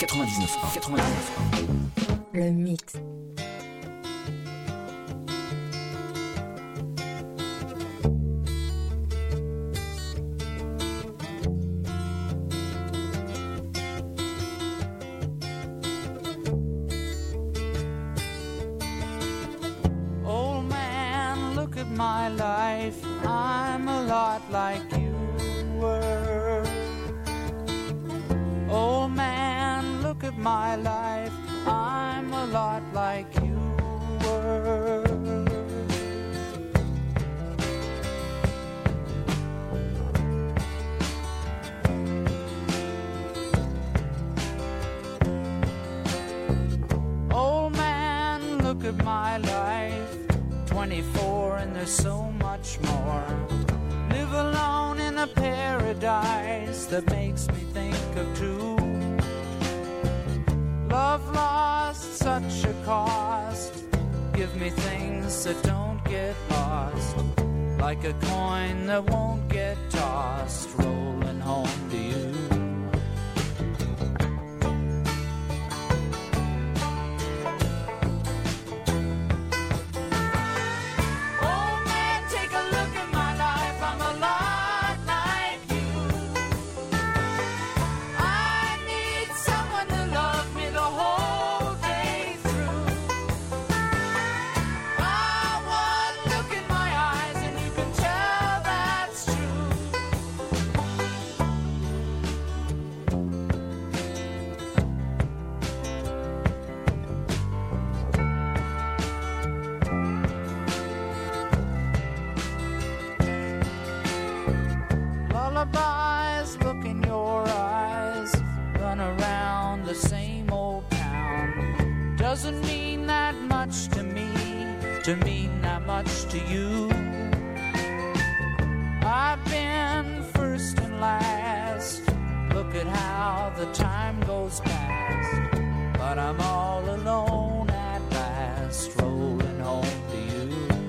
Le mix. Old man, look at my life. I'm a lot like you were. Old man, look at my life. I'm a lot like you were. Old man, look at my life. 24 and there's so much more. Live alone in a paradise that makes me think of two. Love lost, such a cost. Give me things that don't get lost. Like a coin that won't get tossed, rolling home to you. Lullabies, look in your eyes. Run around the same old town. Doesn't mean that much to me, to mean that much to you. I've been first and last. Look at how the time goes past. But I'm all alone at last, rolling home to you.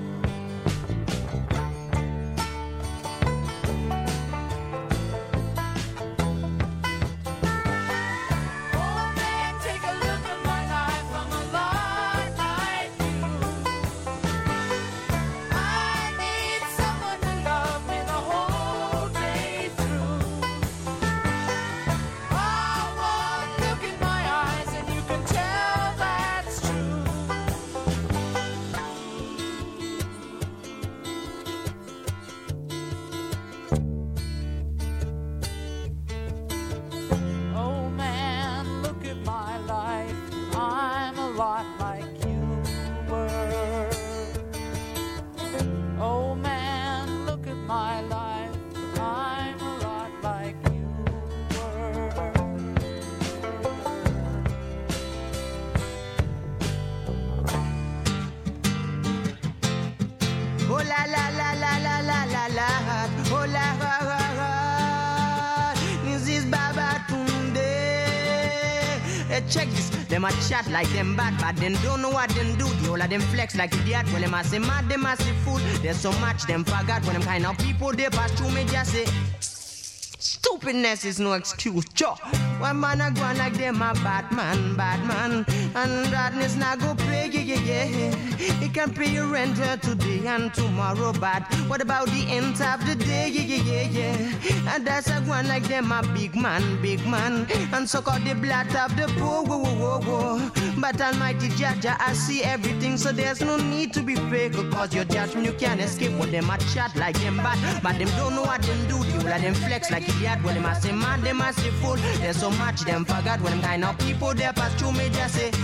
Check this, them a chat like them bad, but them don't know what them do. The whole of them flex like idiot. When them a say mad, them a say fool. There's so much them forgot. When them kind of people they pass through me just say stupidness is no excuse. Cho, one man a go on like them a bad man, and badness not go pay, yeah. He can pay your rent today and tomorrow, but what about the end of the day, yeah. And that's a one like them a big man, and suck out the blood of the poor, whoa. But Almighty Jaja, I see everything, so there's no need to be fake, cause your judgment you can't escape. When them a chat like them bad, but them don't know what them do. The whole of them flex like idiot. When them a say mad, them a say fool. There's so much them forgot. When them kind of people they pass through me just say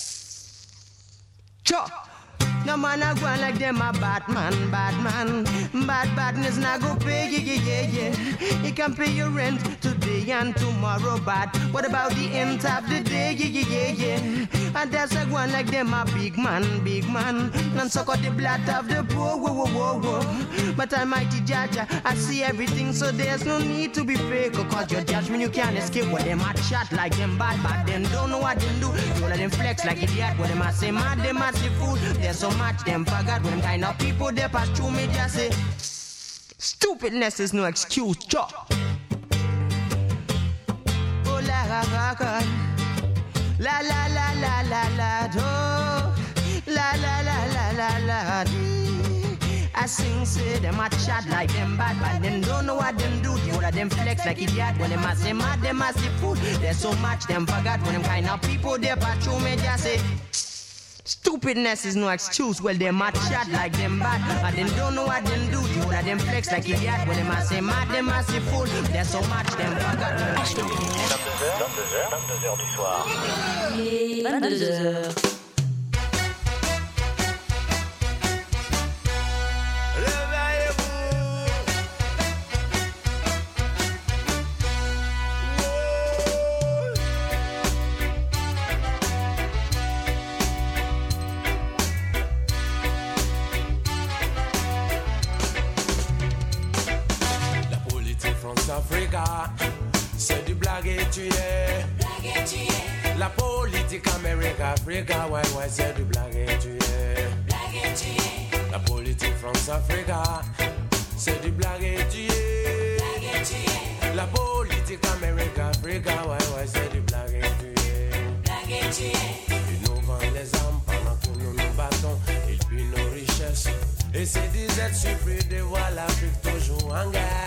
Cho. No man a go on like them a bad man. Badness not go pay, yeah. He can pay your rent today and tomorrow, but what about the end of the day, yeah. And there's a one like them a big man, and suck out the blood of the poor, whoa. But Almighty Jaja, I see everything, so there's no need to be fake, cause your judgment you can't escape. When them a chat like them bad, but them don't know what them do. You let them flex like idiot. When them a say mad, them a say fool. There's so much them forgot. When them kind of people they pass through me just say stupidness is no excuse. Cho. Oh la la la. La la la la la la do. La la la la la la dee. I sing, say them a chat like them bad, but them don't know what them do. The whole of them flex like idiot. When them a say mad, them a see food. There's so much them forgot. When them kind of people they patrol me just say stupidness is no excuse. Well them a chat like them bad, but them don't know what them do. The whole of them flex like idiot. When them a say mad, them a see food. There's so much them forgot. 22h du soir. 22h. Africa, c'est du blague et tu es. La politique Amérique, Africa, ouais, ouais, c'est du blague et tu es. La politique France, Africa, c'est du blague et tu es. La politique Amérique, Africa, ouais, ouais, c'est du blague et tu es. Ils nous vendent les armes pendant que nous nous battons. Ils pillent nos richesses. Et ces dizaines surpris de voir l'Afrique toujours en guerre.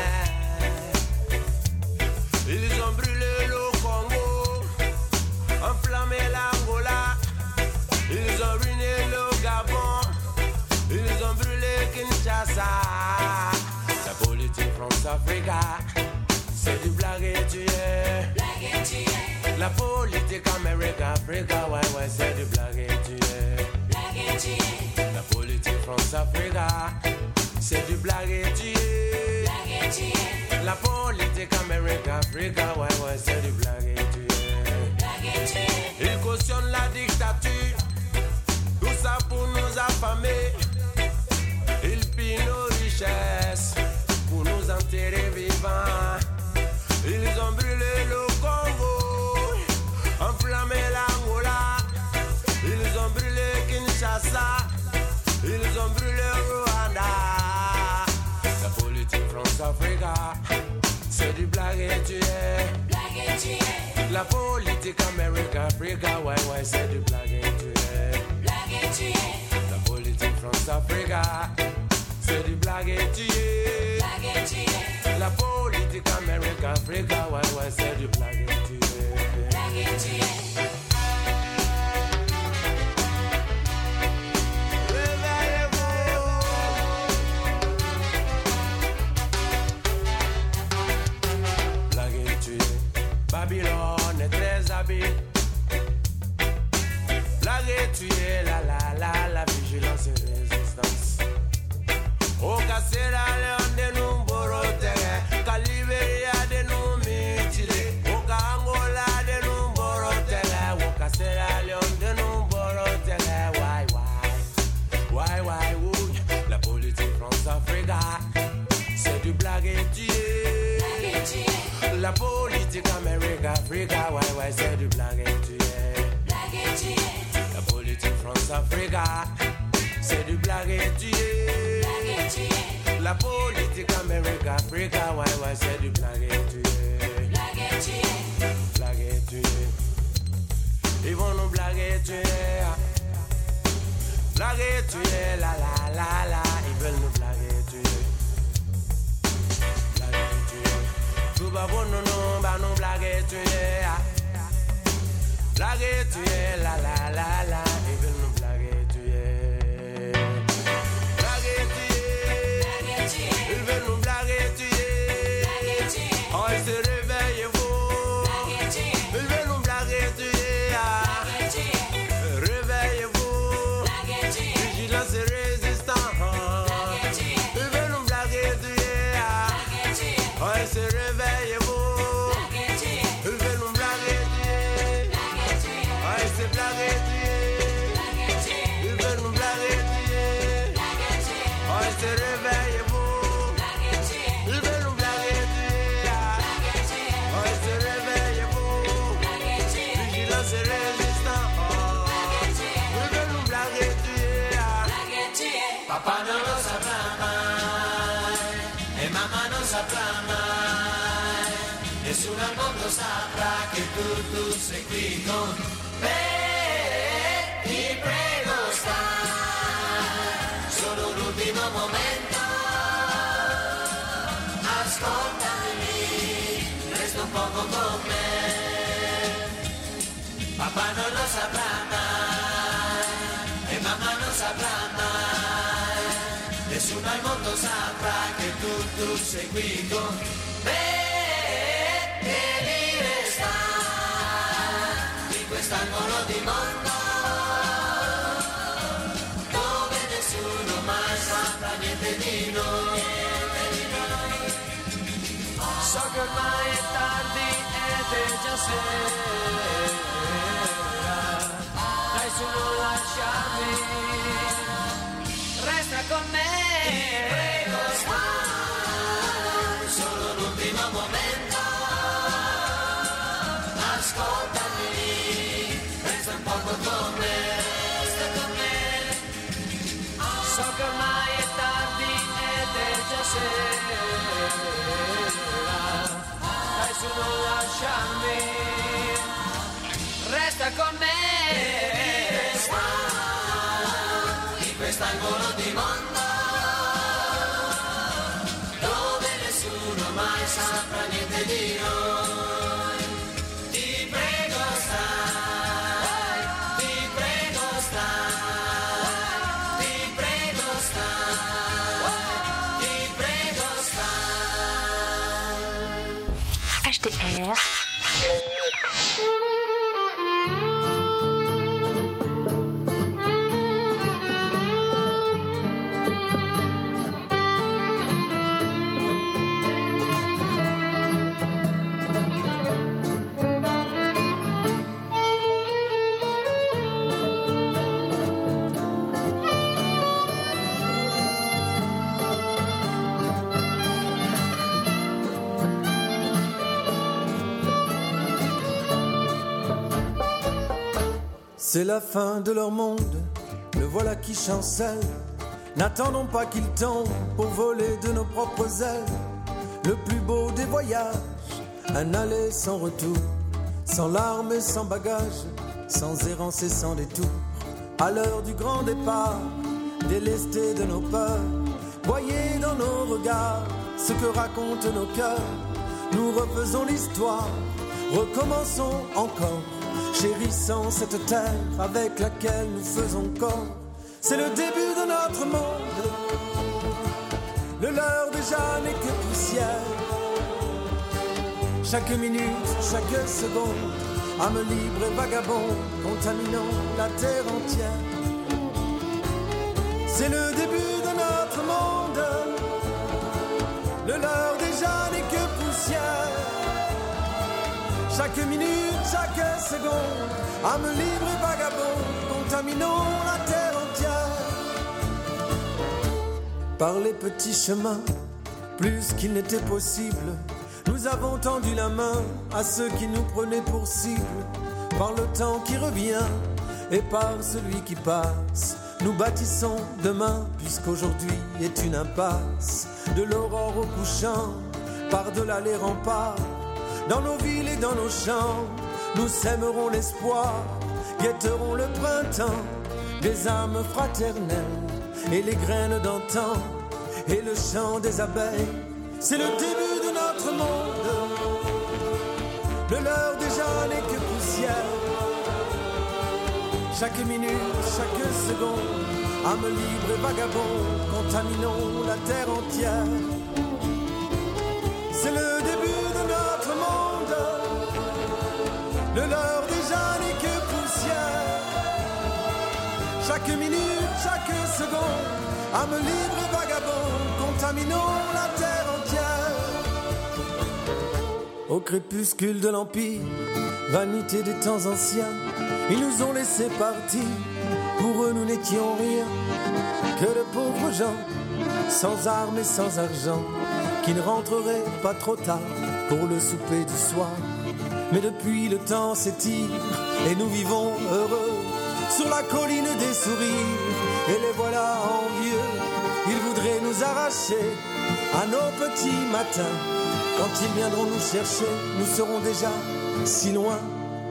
Ils ont brûlé le Congo, enflammé l'Angola. Ils ont ruiné le Gabon, ils ont brûlé Kinshasa. La politique France-Africa, c'est du blague et tu es. La politique Amérique-Africa, ouais, ouais, c'est du blague et tu es. La politique France-Africa, c'est du blague et tu es. La politique Amérique-Africa, ouais, ouais, c'est du blague et tu es. Ils cautionnent la dictature, tout ça pour nous affamer. Ils pillent nos richesses pour nous enterrer vivants. Ils ont brûlé le Congo, enflammé l'Angola. Ils ont brûlé Kinshasa, ils ont brûlé Rwanda. La politique France-Africa, c'est du blague et tu es. La politique Amérique-Africa, ouais, ouais, c'est du blague et tu es. La politique France-Africa, c'est du blague et tu es. La politique Amérique-Africa, ouais, ouais, c'est du blague et tu es. Babylone est très habile. Blague et tu es la vigilance et résistance. Au Cassera, Léon de nous borotere. Caliberia de nous mutiler. Au Angola de nous borotere. Au Cassera, Léon de nous borotere. Why, would la politique France-Africa, c'est du blague et tu es. La politique Amérique-Africa, ouais, ouais, c'est du blague et tu es. La politique France-Africa, c'est du blague et tu es. La politique Amérique-Africa, ouais, ouais, c'est du blague et tu es. Blague et tu es. Ils vont nous blaguer, tu es. Blaguer, tu es, la. Ils veulent nous blaguer, tu es. Tout va bon, non, bah non, blague tu es. Blague tu es, la. Ils veulent nous blaguer, tu es. Blague tu es. Ils veulent nous blaguer, tu es. Oh, ils se réveillent, vous. Ils veulent nous blaguer, tu es. Réveillez-vous. Vigilance et résistance. Ils veulent nous blaguer, tu es. Oh, ils se réveillez-vous. Ils veulent nous blaguer, tu es. Oh, ils se blaguer, tu es. Ils veulent nous blaguer, tu es. Oh, ils se réveillez-vous. Ils veulent nous blaguer, tu es. Oh, ils se réveillez-vous. Vigilance et résistance. Ils veulent nous blaguer, tu es. Papa no lo sabrá. E mamma non saprà mai, nessuno Nessuno al mondo saprà che tu sei qui con me. Ti prego stai, solo l'ultimo momento. Ascoltami, resta un poco con me. Papà non lo saprà mai e mamma non saprà mai. Nessuno al mondo saprà che tu sei qui con me. Devi restare in quest'angolo di mondo dove nessuno mai saprà niente di noi. So che ormai è tardi ed è già sera. Dai su non lasciarmi, resta con me. Ti prego stai, solo l'ultimo momento. Ascoltami, resta un poco con me. Resta con me. So che ormai è tardi ed è già sera. Dai su non lasciarmi, resta con me. Resta in quest'angolo di mondo dove nessuno mai saprà niente di noi. Ti prego stai, ti prego stai, ti prego stai, ti prego stai. HTR. C'est la fin de leur monde, le voilà qui chancelle. N'attendons pas qu'il tombe pour voler de nos propres ailes. Le plus beau des voyages, un aller sans retour, sans larmes et sans bagages, sans errance et sans détour. À l'heure du grand départ, délestés de nos peurs, voyez dans nos regards ce que racontent nos cœurs. Nous refaisons l'histoire, recommençons encore, chérissant cette terre avec laquelle nous faisons corps. C'est le début de notre monde, le leur déjà n'est que poussière. Chaque minute, chaque seconde, âme libre et vagabonde, contaminant la terre entière. C'est le début de notre monde, le leur déjà n'est que poussière. Chaque minute, chaque seconde, âme libre et vagabonde, contaminons la terre entière. Par les petits chemins, plus qu'il n'était possible, nous avons tendu la main à ceux qui nous prenaient pour cible. Par le temps qui revient et par celui qui passe, nous bâtissons demain, puisqu'aujourd'hui est une impasse. De l'aurore au couchant, par-delà les remparts, dans nos villes et dans nos champs, nous sèmerons l'espoir, guetterons le printemps, des âmes fraternelles et les graines d'antan et le chant des abeilles. C'est le début de notre monde, le leur déjà n'est que poussière. Chaque minute, chaque seconde, âme libre et vagabonde, contaminons la terre entière. C'est le début de notre monde, le leur déjà n'est que poussière. Chaque minute, chaque seconde, âme libre et vagabonde, contaminons la terre entière. Au crépuscule de l'Empire, vanité des temps anciens, ils nous ont laissé partir, pour eux nous n'étions rien, que de pauvres gens, sans armes et sans argent, qui ne rentreraient pas trop tard pour le souper du soir. Mais depuis le temps s'étire et nous vivons heureux sur la colline des sourires, et les voilà envieux, ils voudraient nous arracher à nos petits matins, Quand ils viendront nous chercher, nous serons déjà si loin.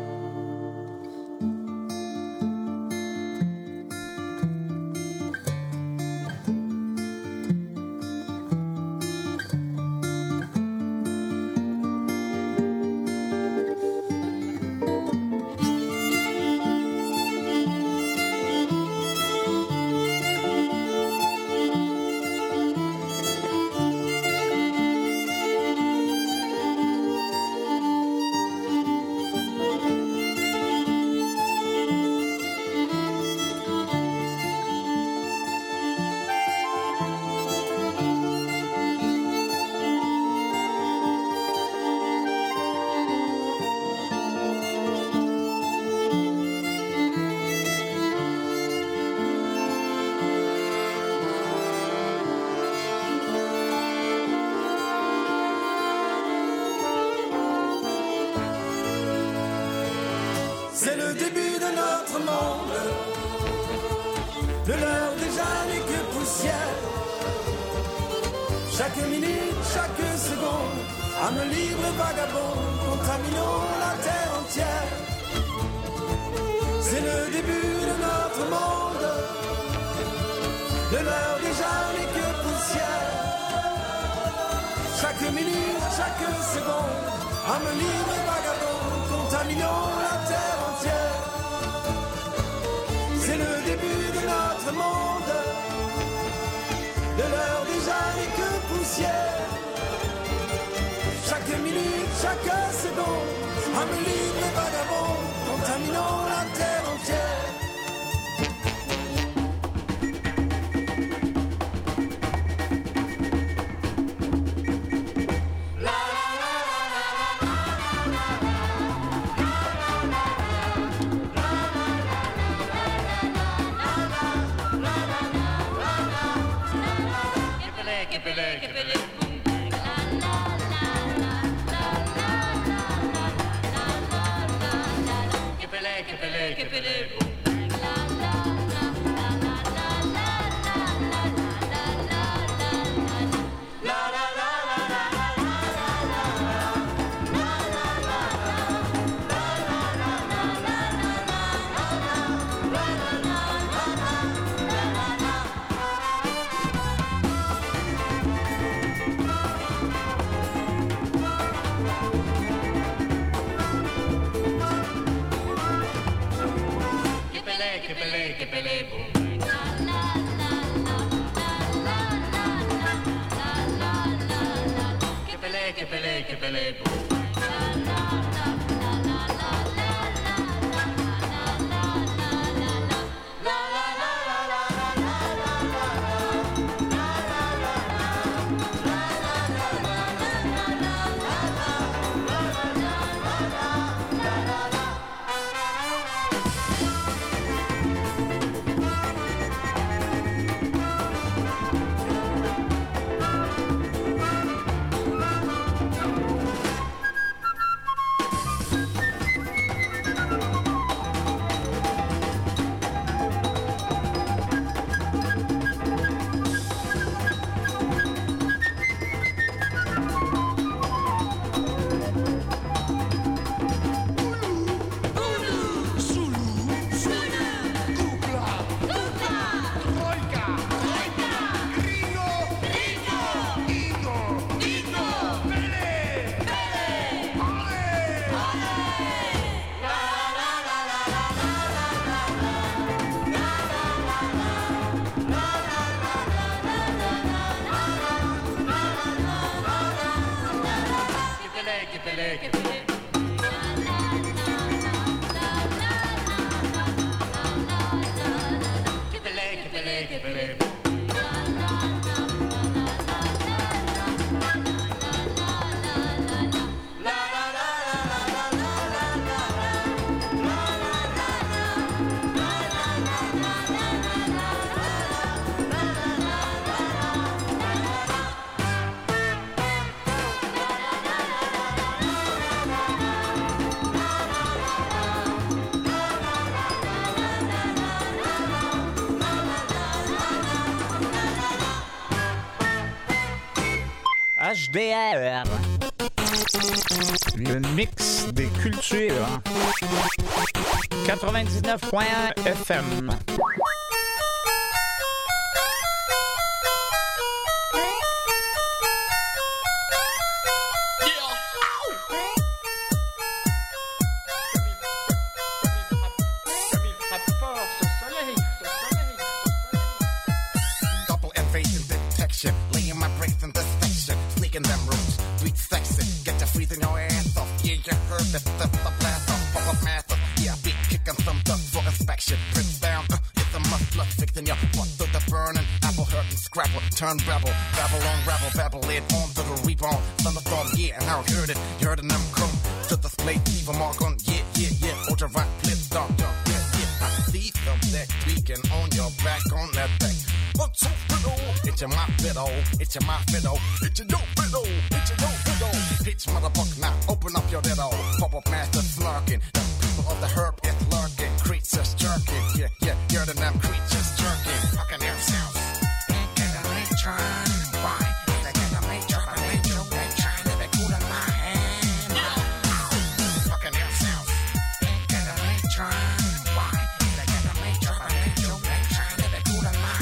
C'est le début de notre monde. De l'heure déjà n'est que poussière. Chaque minute, chaque seconde, âme libre et vagabond, contaminons la terre entière. C'est le début de notre monde. De l'heure déjà n'est que poussière. Chaque minute, chaque seconde, âme libre et vagabond, contaminons la terre entière. C'est le début de notre monde. De l'heure déjà n'est que poussière. Chaque minute, chaque seconde, âme libre et vagabond, contaminons la terre entière. HDR. Le mix des cultures. 99.1 FM. Turn babble, babble on, rabble, babble it on to the rebound. Thunderstorm, yeah, and I heard it. You heard it, and I'm come to the plate, leave a mark on, yeah. Ultra right, flip, stop, yeah. I see them that tweaking on your back, on that back. What's so fiddle? It's your my fiddle, it's your my fiddle, it's your dope fiddle, it's your dope fiddle. Pitch motherfucker, now open up your diddle. Pop up master slurking, the people of the herb is lurking. Creatures jerking, yeah, you're the damn creatures jerking. Fucking air sounds. Why? They get a major, but they do. They trying to be cool in my hand. Fucking air sounds. Get a major. Why? They get a major, but they do. They trying to be cool in my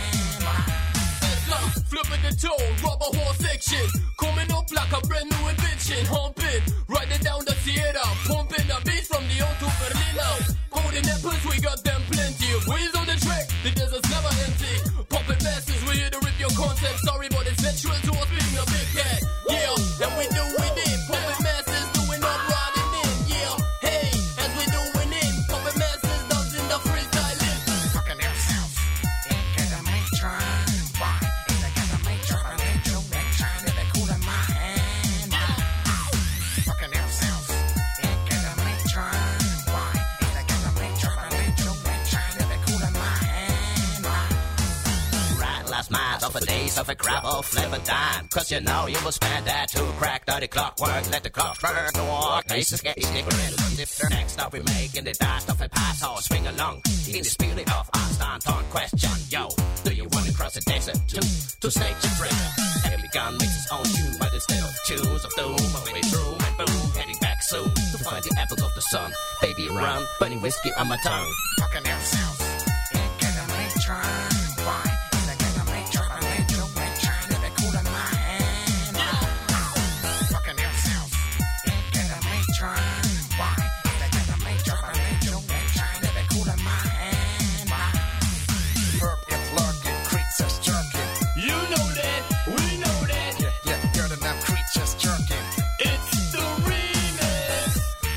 hand. Flipping the tone, rubber horse section. Coming up like a brand new invention. Humping, riding down the theater. Pumping the beat from the old to Berlin. Golden apples, we got them plenty. Wheels on the track, the desert's never empty. Pumping masses, we here to rip your concept. Sorry, but it's natural to us being a big cat. Yeah, and we doing it. Pumping masses, doing up, riding in. Yeah, hey, as we doing it. Pumping masses, doesn't the freestyling. Fucking air sounds. Get a major. Why? They get a major, but they do. They trying to be cool in my hand. Fucking air sounds. Get a major. Why? They get a major, but they do. They trying to be cool in my hand. Right last night of a days of a gravel flip a dime. Cause you know you will spend that 2 crack 30 clockwork. Let the clock burn the walk. Faces get sticking in the next up we making the dust of a pass or swing along. In the spirit of Einstein on question. Yo, do you wanna cross the desert to stage your dream? Every gun makes its own tune, but it's still tunes of doom. A way through and boom, heading back soon to find the apples of the sun. Baby run, burning whiskey on my tongue. Fucking air sounds. Get a major. Why? They get a major, but they do. They trying to be cool in my hand. Fucking air sounds. Get a major. Why? They get a major, but they do. They trying to be cool in my hand. Herb is lurking, creatures jerking. You know that, we know that. Yeah, you're the damn creatures jerking. It's the remix.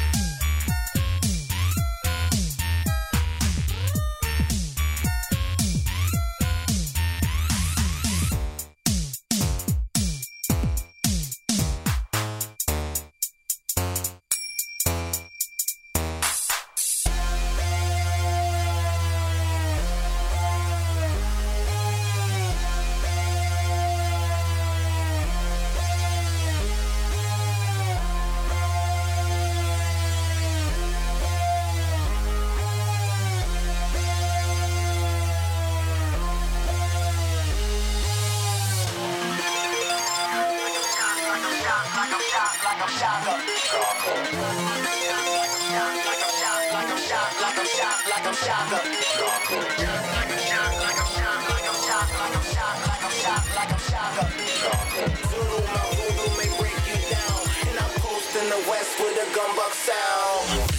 In the west with a gumbuck sound.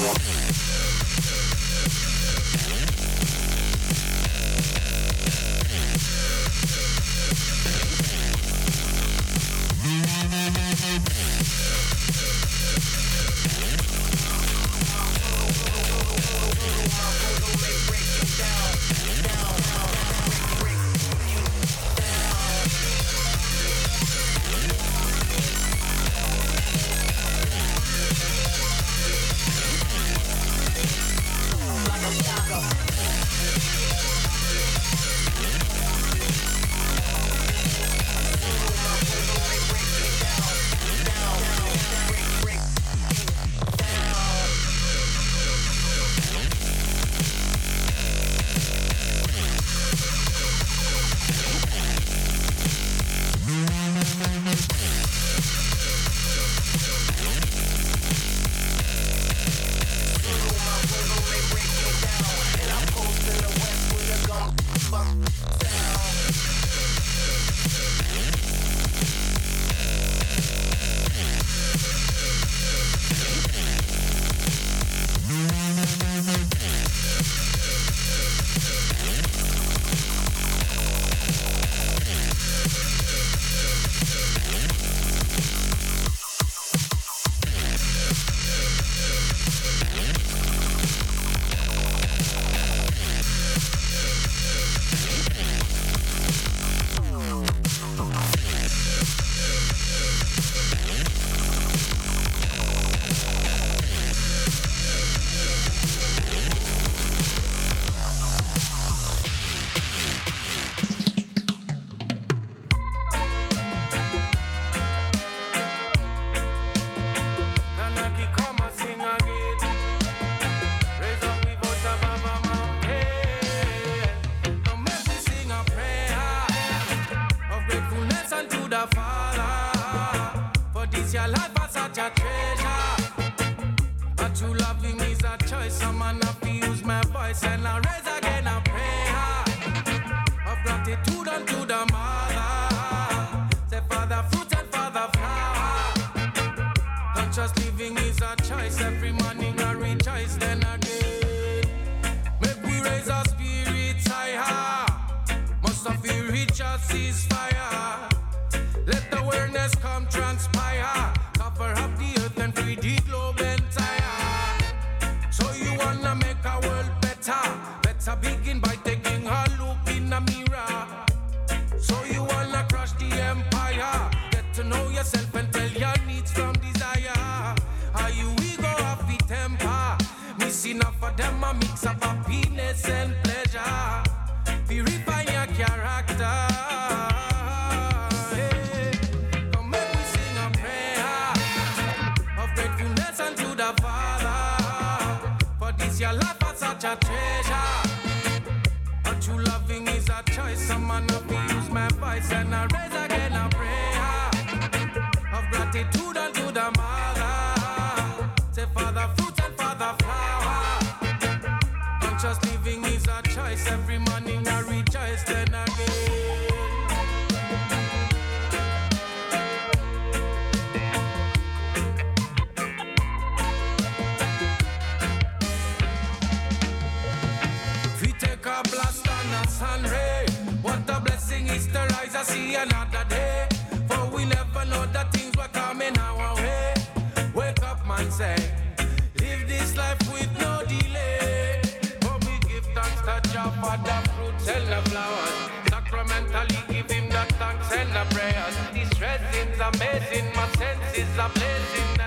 Amazing, my senses are blazing.